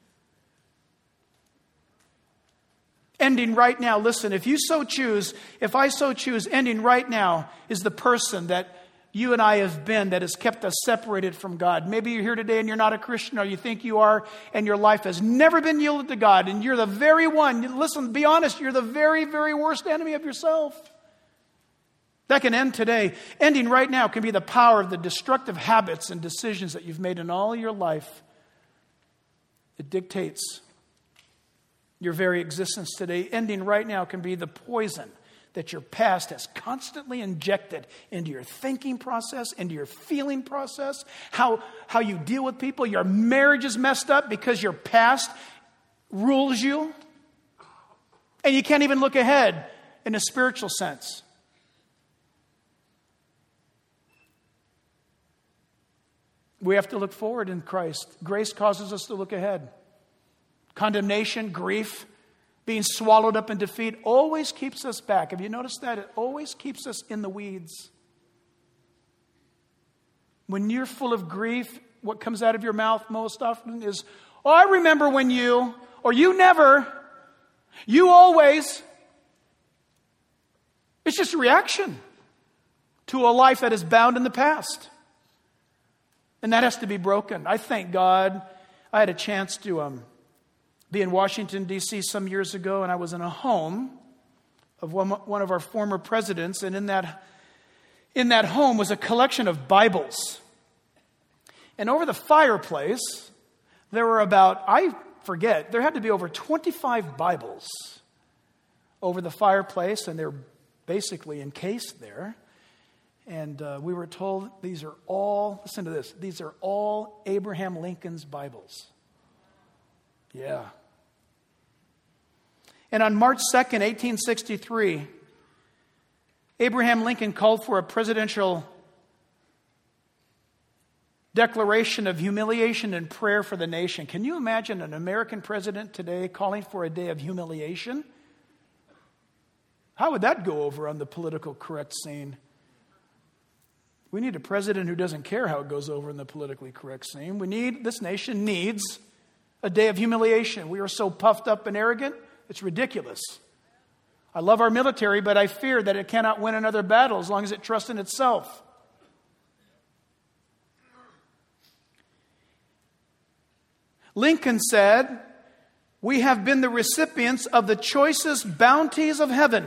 Ending right now, listen, if you so choose, if I so choose, ending right now is the person that you and I have been that has kept us separated from God. Maybe you're here today and you're not a Christian, or you think you are, and your life has never been yielded to God, and you're the very one. Listen, be honest, you're the very, very worst enemy of yourself. That can end today. Ending right now can be the power of the destructive habits and decisions that you've made in all your life. It dictates your very existence today. Ending right now can be the poison that your past has constantly injected into your thinking process, into your feeling process, how, how you deal with people. Your marriage is messed up because your past rules you. And you can't even look ahead in a spiritual sense. We have to look forward in Christ. Grace causes us to look ahead. Condemnation, grief, being swallowed up in defeat always keeps us back. Have you noticed that? It always keeps us in the weeds. When you're full of grief, what comes out of your mouth most often is, oh, I remember when you, or you never, you always. It's just a reaction to a life that is bound in the past. And that has to be broken. I thank God I had a chance to um, be in Washington, D C some years ago, and I was in a home of one, one of our former presidents, and in that, in that home was a collection of Bibles. And over the fireplace there were about, I forget, there had to be over twenty-five Bibles over the fireplace, and they're basically encased there. And uh, we were told these are all, listen to this, these are all Abraham Lincoln's Bibles. Yeah. And on March second, eighteen sixty-three, Abraham Lincoln called for a presidential declaration of humiliation and prayer for the nation. Can you imagine an American president today calling for a day of humiliation? How would that go over on the political correct scene? We need a president who doesn't care how it goes over in the politically correct scene. We need, this nation needs a day of humiliation. We are so puffed up and arrogant, it's ridiculous. I love our military, but I fear that it cannot win another battle as long as it trusts in itself. Lincoln said, "We have been the recipients of the choicest bounties of heaven.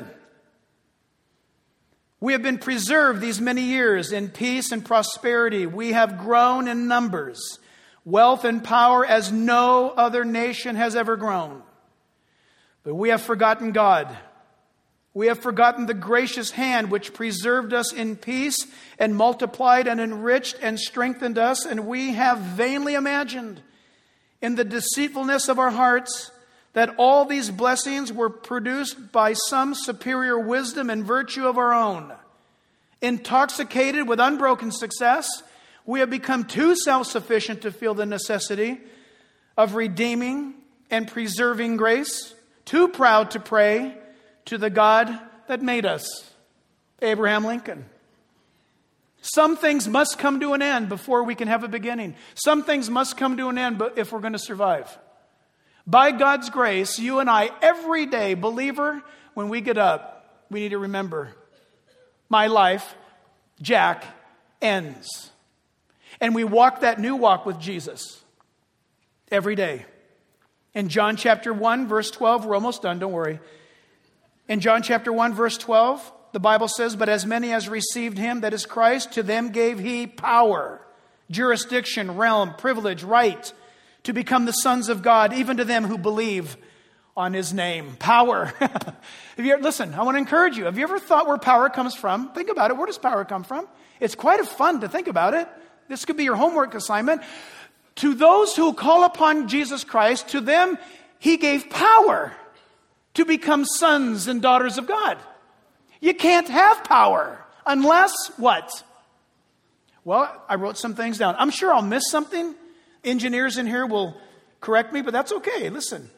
We have been preserved these many years in peace and prosperity. We have grown in numbers, wealth and power as no other nation has ever grown. But we have forgotten God. We have forgotten the gracious hand which preserved us in peace and multiplied and enriched and strengthened us. And we have vainly imagined in the deceitfulness of our hearts that all these blessings were produced by some superior wisdom and virtue of our own. Intoxicated with unbroken success, we have become too self-sufficient to feel the necessity of redeeming and preserving grace, too proud to pray to the God that made us." Abraham Lincoln. Some things must come to an end before we can have a beginning. Some things must come to an end if we're going to survive. By God's grace, you and I, every day, believer, when we get up, we need to remember, my life, Jack, ends. And we walk that new walk with Jesus every day. In John chapter one, verse twelve, we're almost done, don't worry. In John chapter one, verse twelve, the Bible says, "But as many as received him, that is Christ, to them gave he power, jurisdiction, realm, privilege, right, to become the sons of God, even to them who believe on his name." Power. Have you, listen, I want to encourage you. Have you ever thought where power comes from? Think about it. Where does power come from? It's quite a fun to think about it. This could be your homework assignment. To those who call upon Jesus Christ, to them he gave power to become sons and daughters of God. You can't have power unless what? Well, I wrote some things down. I'm sure I'll miss something. Engineers in here will correct me, but that's okay. Listen.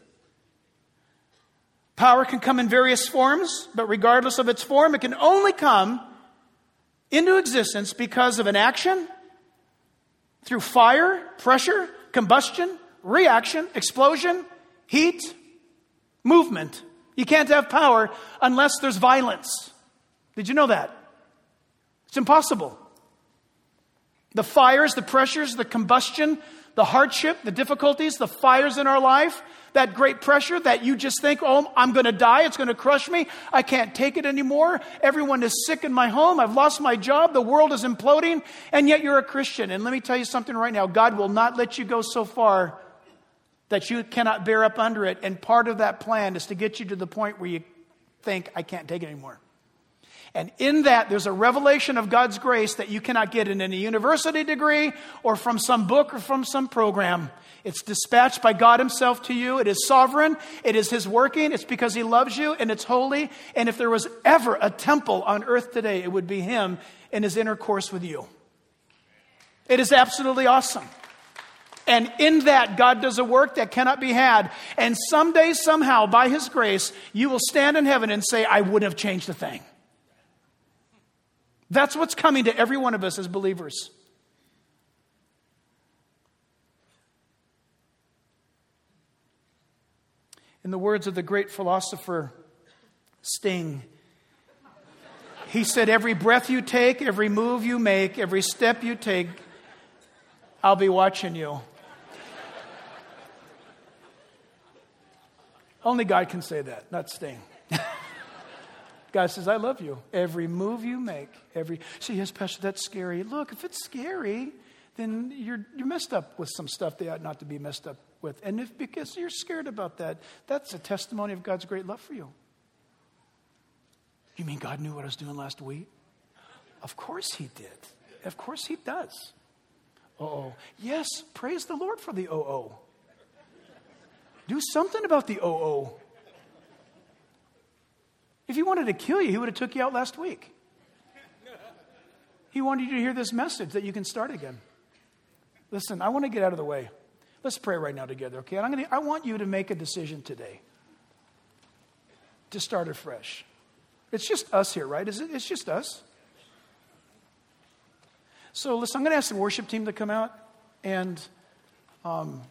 Power can come in various forms, but regardless of its form, it can only come into existence because of an action through fire, pressure, combustion, reaction, explosion, heat, movement. You can't have power unless there's violence. Did you know that? It's impossible. The fires, the pressures, the combustion, the hardship, the difficulties, the fires in our life, that great pressure that you just think, oh, I'm going to die. It's going to crush me. I can't take it anymore. Everyone is sick in my home. I've lost my job. The world is imploding. And yet you're a Christian. And let me tell you something right now. God will not let you go so far that you cannot bear up under it. And part of that plan is to get you to the point where you think, I can't take it anymore. And in that, there's a revelation of God's grace that you cannot get in any university degree or from some book or from some program. It's dispatched by God himself to you. It is sovereign. It is his working. It's because he loves you and it's holy. And if there was ever a temple on earth today, it would be him in his intercourse with you. It is absolutely awesome. And in that, God does a work that cannot be had. And someday, somehow, by his grace, you will stand in heaven and say, I wouldn't have changed a thing. That's what's coming to every one of us as believers. In the words of the great philosopher Sting, he said, every breath you take, every move you make, every step you take, I'll be watching you. Only God can say that, not Sting. God says, I love you. Every move you make, every... See, yes, Pastor, that's scary. Look, if it's scary, then you're you're messed up with some stuff they ought not to be messed up with. And if because you're scared about that, that's a testimony of God's great love for you. You mean God knew what I was doing last week? Of course he did. Of course he does. Uh-oh. Yes, praise the Lord for the oh-oh. Do something about the oh-oh. If he wanted to kill you, he would have took you out last week. He wanted you to hear this message that you can start again. Listen, I want to get out of the way. Let's pray right now together, okay? And I'm going to, I want you to make a decision today to start afresh. It's just us here, right? Is it? It's just us. So listen, I'm going to ask the worship team to come out. And um,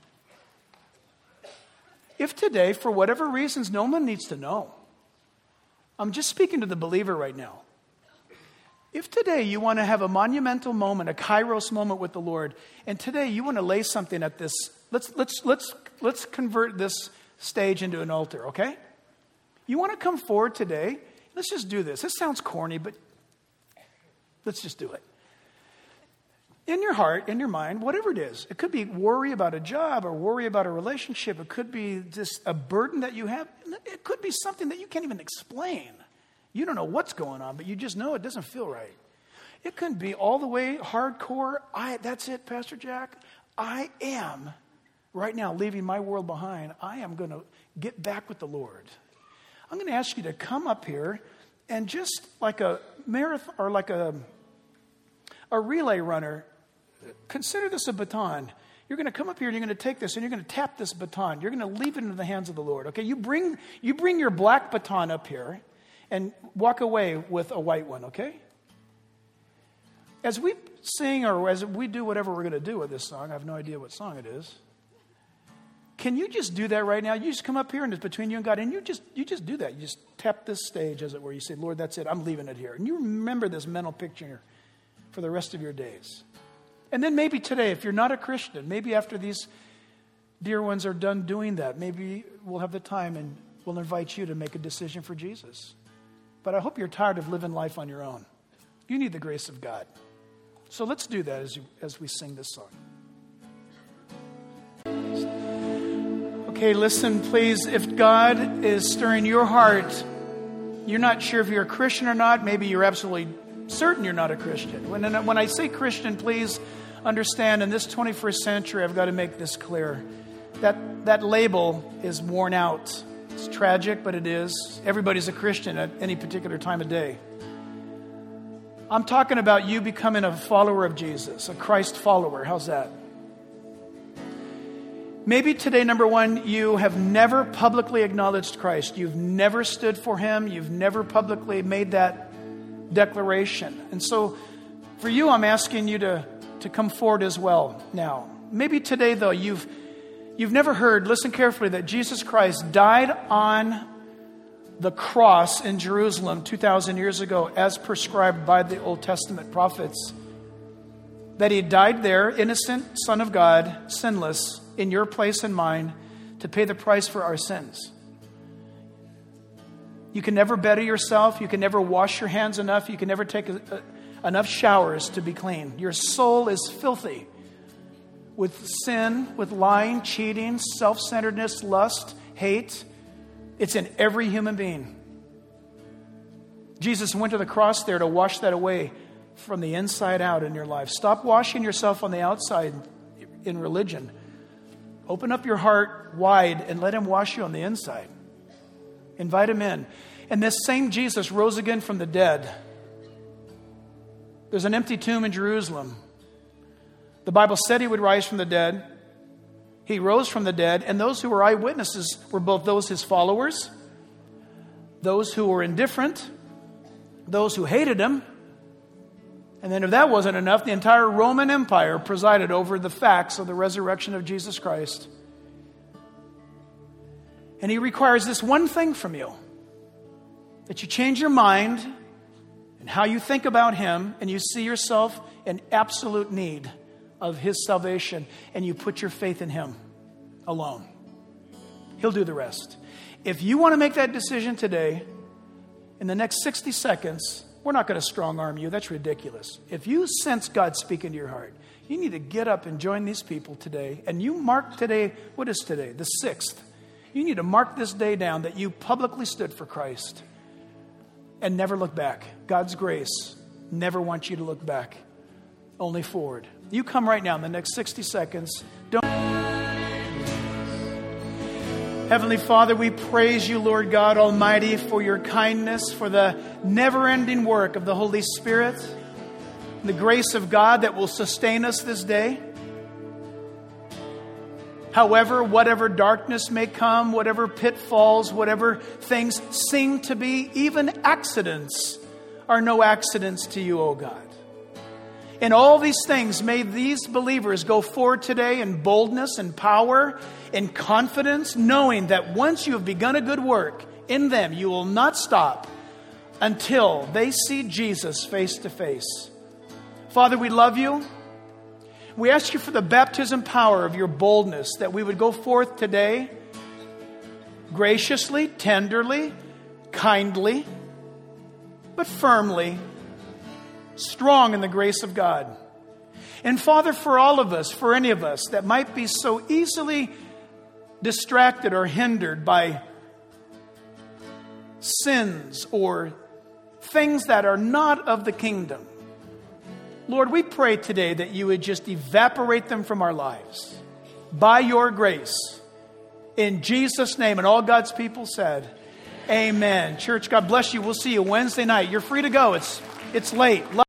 if today, for whatever reasons, no one needs to know. I'm just speaking to the believer right now. If today you want to have a monumental moment, a kairos moment with the Lord, and today you want to lay something at this, let's let's let's let's convert this stage into an altar, okay? You want to come forward today? Let's just do this. This sounds corny, but let's just do it. In your heart, in your mind, whatever it is. It could be worry about a job or worry about a relationship. It could be just a burden that you have. It could be something that you can't even explain. You don't know what's going on, but you just know it doesn't feel right. It can be all the way hardcore. I, that's it, Pastor Jack. I am, right now, leaving my world behind. I am going to get back with the Lord. I'm going to ask you to come up here and just like a marathon or like a, a relay runner, consider this a baton. You're going to come up here and you're going to take this and you're going to tap this baton. You're going to leave it into the hands of the Lord. Okay, you bring you bring your black baton up here and walk away with a white one, okay? As we sing or as we do whatever we're going to do with this song, I have no idea what song it is. Can you just do that right now? You just come up here and it's between you and God and you just you just do that. You just tap this stage, as it were. You say, Lord, that's it. I'm leaving it here. And you remember this mental picture for the rest of your days. And then maybe today, if you're not a Christian, maybe after these dear ones are done doing that, maybe we'll have the time and we'll invite you to make a decision for Jesus. But I hope you're tired of living life on your own. You need the grace of God. So let's do that as, you, as we sing this song. Okay, listen, please. If God is stirring your heart, you're not sure if you're a Christian or not. Maybe you're absolutely certain you're not a Christian. When, when I say Christian, please understand in this twenty-first century, I've got to make this clear. That, that label is worn out. It's tragic, but it is. Everybody's a Christian at any particular time of day. I'm talking about you becoming a follower of Jesus, a Christ follower. How's that? Maybe today, number one, you have never publicly acknowledged Christ. You've never stood for him. You've never publicly made that declaration. And so for you, I'm asking you to, to come forward as well now. Maybe today, though, you've you've never heard, listen carefully, that Jesus Christ died on the cross in Jerusalem two thousand years ago as prescribed by the Old Testament prophets. That he died there, innocent Son of God, sinless, in your place and mine, to pay the price for our sins. You can never better yourself. You can never wash your hands enough. You can never take a, a, enough showers to be clean. Your soul is filthy with sin, with lying, cheating, self-centeredness, lust, hate. It's in every human being. Jesus went to the cross there to wash that away from the inside out in your life. Stop washing yourself on the outside in religion. Open up your heart wide and let him wash you on the inside. Invite him in. And this same Jesus rose again from the dead. There's an empty tomb in Jerusalem. The Bible said he would rise from the dead. He rose from the dead. And those who were eyewitnesses were both those his followers, those who were indifferent, those who hated him. And then if that wasn't enough, the entire Roman Empire presided over the facts of the resurrection of Jesus Christ. And he requires this one thing from you. That you change your mind and how you think about him, and you see yourself in absolute need of his salvation, and you put your faith in him alone. He'll do the rest. If you want to make that decision today, in the next sixty seconds, we're not going to strong arm you. That's ridiculous. If you sense God speaking to your heart, You need to get up and join these people today. And you mark today, what is today? The sixth. You need to mark this day down that you publicly stood for Christ and never look back. God's grace never wants you to look back, only forward. You come right now in the next sixty seconds. Don't. Heavenly Father, we praise you, Lord God Almighty, for your kindness, for the never-ending work of the Holy Spirit, the grace of God that will sustain us this day. However, whatever darkness may come, whatever pitfalls, whatever things seem to be, even accidents are no accidents to you, O God. In all these things, may these believers go forward today in boldness and power, in confidence, knowing that once you have begun a good work in them, you will not stop until they see Jesus face to face. Father, we love you. We ask you for the baptism power of your boldness, that we would go forth today graciously, tenderly, kindly, but firmly, strong in the grace of God. And Father, for all of us, for any of us that might be so easily distracted or hindered by sins or things that are not of the kingdom, Lord, we pray today that you would just evaporate them from our lives by your grace. In Jesus' name, and all God's people said, amen. Church, God bless you. We'll see you Wednesday night. You're free to go. It's, it's late.